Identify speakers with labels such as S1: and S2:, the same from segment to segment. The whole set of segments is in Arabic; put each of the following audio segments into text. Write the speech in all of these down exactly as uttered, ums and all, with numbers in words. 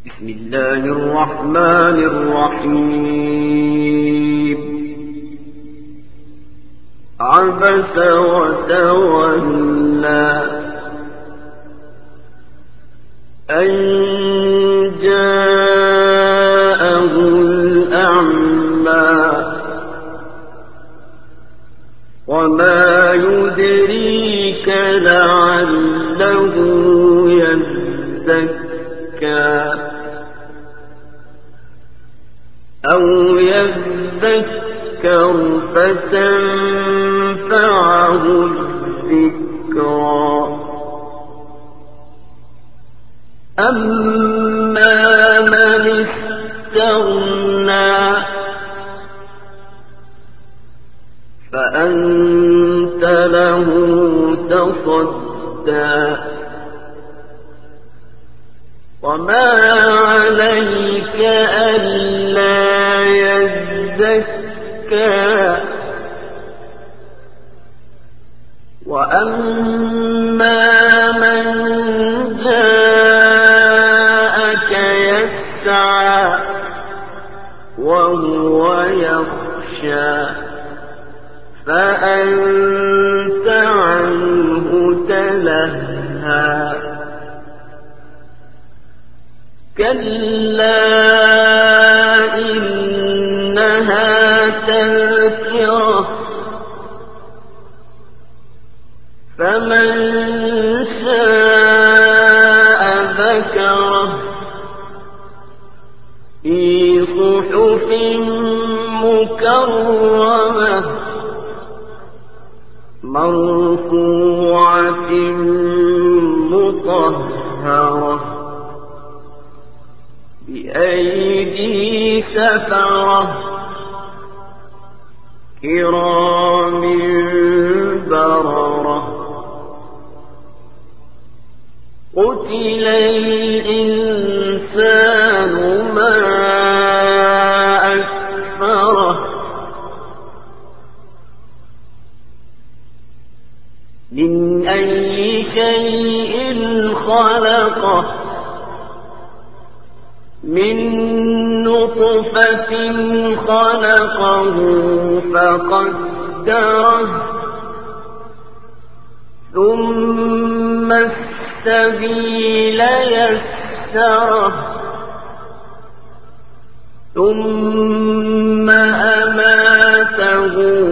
S1: بسم الله الرحمن الرحيم عبس وتولى أن جاءه الأعمى وما يدريك لعله يزكى أو يذكر فتنفعه الذكرى أما من استغنى فأنت له تصدى وما عليك ألا يزكى وأما من جاءك يسعى وهو يخشى فأنت عنه تلهى كلا إنها تذكرة فمن شاء ذكره في صحف مكرمة مرفوعة مطهرة بأيدي سفرة كرام بررة قتل الإنسان ما أكفره من أي شيء خلقه من نطفة خلقه فقدره ثم السبيل يسره ثم أماته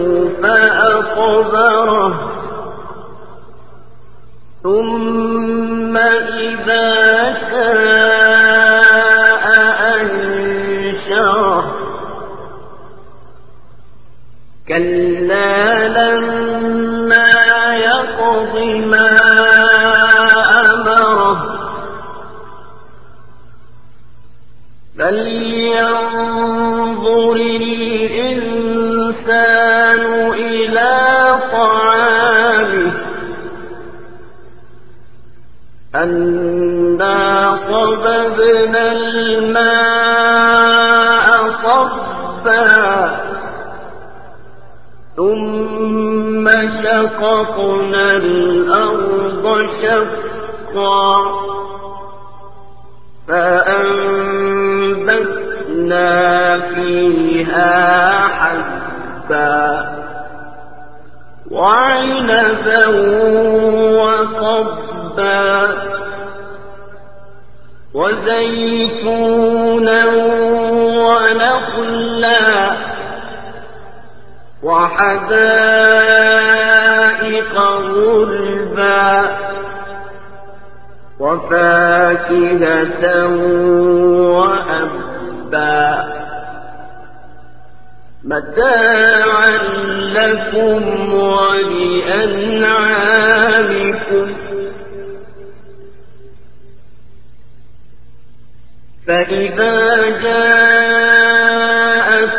S1: فأقبره ثم إذا شاء أنشره كلا لما يقض ما أمره فلينظر الإنسان إلى طعامه أنا صببنا الماء صبا ثم شققنا الأرض شقا فأنبتنا فيها حبا وعنبا وقضبا وزيتونا ونخلا وحدائق غلبا وفاكهة وأبا متاعا لكم ولأنعامكم فإذا جاءت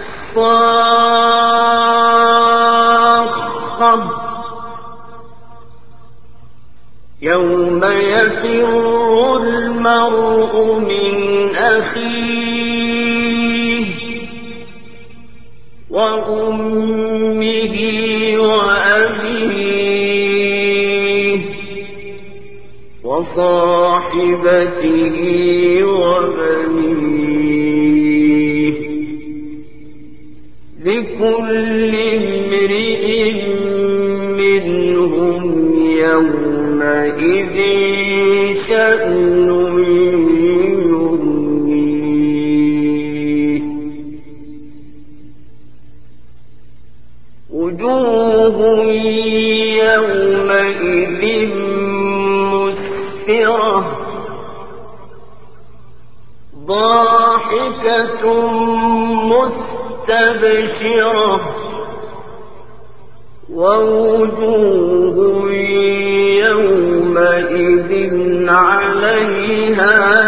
S1: الصاخة يوم يفر المرء من أخيه وأمه وأبيه وصاحبته وصاحبته وبنيه لكل امرئ منهم يومئذ شأن يغنيه وجوه يومئذ مسفرة ضاحكة مستبشرة ووجوه يومئذ عليها